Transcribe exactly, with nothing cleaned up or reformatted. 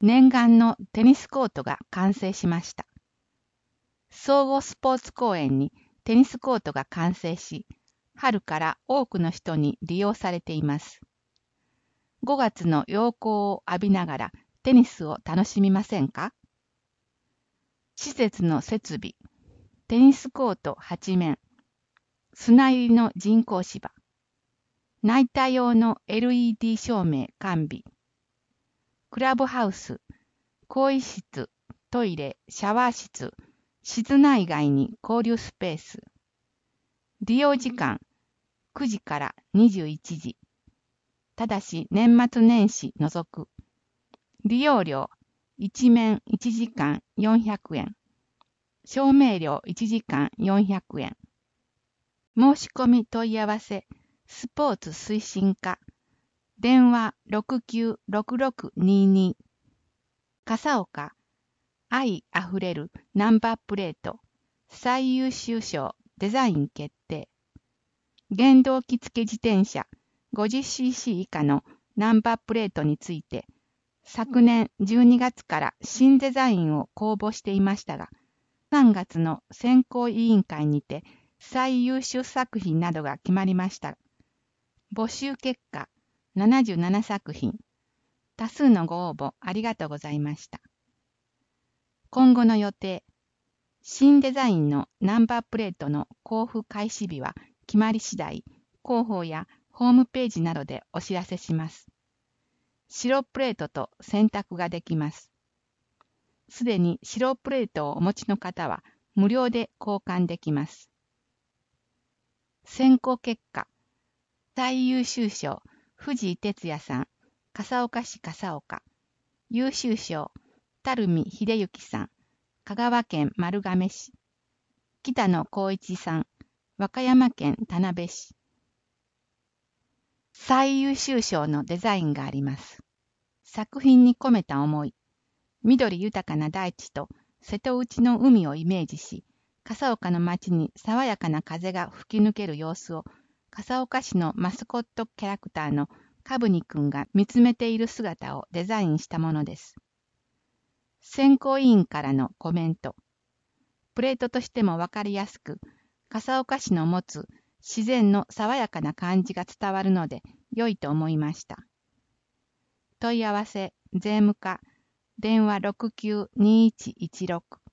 念願のテニスコートが完成しました。総合スポーツ公園にテニスコートが完成し、春から多くの人に利用されています。ごがつの陽光を浴びながらテニスを楽しみませんか？施設の設備、テニスコートはちめん、砂入りの人工芝、ナイター用の エルイーディー 照明完備、クラブハウス、更衣室、トイレ、シャワー室、室内外に交流スペース。利用時間、くじからにじゅういちじ。ただし年末年始除く。利用料、いちめんいちじかんよんひゃくえん。照明料いちじかんよんひゃくえん。申し込み問い合わせ、スポーツ推進課。電話 ろくきゅうろくろくにーにー。笠岡、愛あふれるナンバープレート、最優秀賞デザイン決定。原動機付自転車 ごじゅっシーシー 以下のナンバープレートについて、昨年じゅうにがつから新デザインを公募していましたが、さんがつの選考委員会にて最優秀作品などが決まりました。募集結果ななじゅうななさくひん。多数のご応募ありがとうございました。今後の予定。新デザインのナンバープレートの交付開始日は決まり次第、広報やホームページなどでお知らせします。白プレートと選択ができます。すでに白プレートをお持ちの方は無料で交換できます。選考結果。最優秀賞、藤井哲也さん、笠岡市笠岡。優秀賞、垂水秀幸さん、香川県丸亀市。北野光一さん、和歌山県田辺市。最優秀賞のデザインがあります。作品に込めた思い。緑豊かな大地と瀬戸内の海をイメージし、笠岡の街に爽やかな風が吹き抜ける様子を、笠岡市のマスコットキャラクターのかぶにくんが見つめている姿をデザインしたものです。選考委員からのコメント。プレートとしてもわかりやすく、笠岡市の持つ自然の爽やかな感じが伝わるので良いと思いました。問い合わせ、税務課、電話 ろくきゅうにいちいちろく